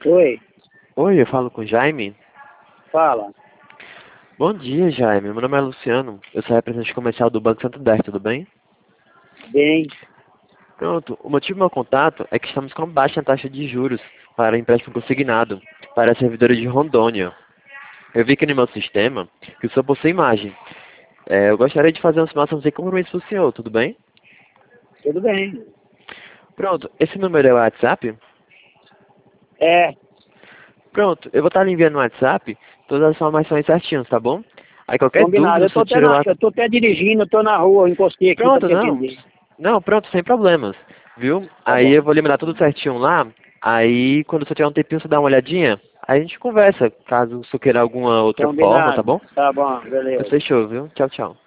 Oi, Oi, eu falo com o Jaime. fala. Bom dia, Jaime. Meu nome é Luciano. Eu sou representante comercial do Banco Santander, tudo bem? Bem, Pronto, o motivo do meu contato é que estamos com baixa taxa de juros para empréstimo consignado para servidores de Rondônia. Eu vi aqui no meu sistema que o senhor possui imagem. Eu gostaria de fazer uma simulação sem compromisso para o senhor, tudo bem? tudo bem. Pronto, esse número é o WhatsApp? É, Pronto, eu vou estar lhe enviando no WhatsApp todas as informações certinhas, tá bom? Aí qualquer combinado. dúvida, o senhor tira lá. Eu tô até dirigindo, eu tô na rua, eu encostei aqui pra Pronto, te não. atender. Não, pronto, sem problemas. Viu? Tá Aí eu bom. vou lembrar tudo certinho lá. Aí quando você tiver um tempinho, você dá uma olhadinha. Aí a gente conversa, caso você queira alguma outra forma, tá Combinado. bom? Tá bom, Então beleza. fechou, viu? Tchau, tchau.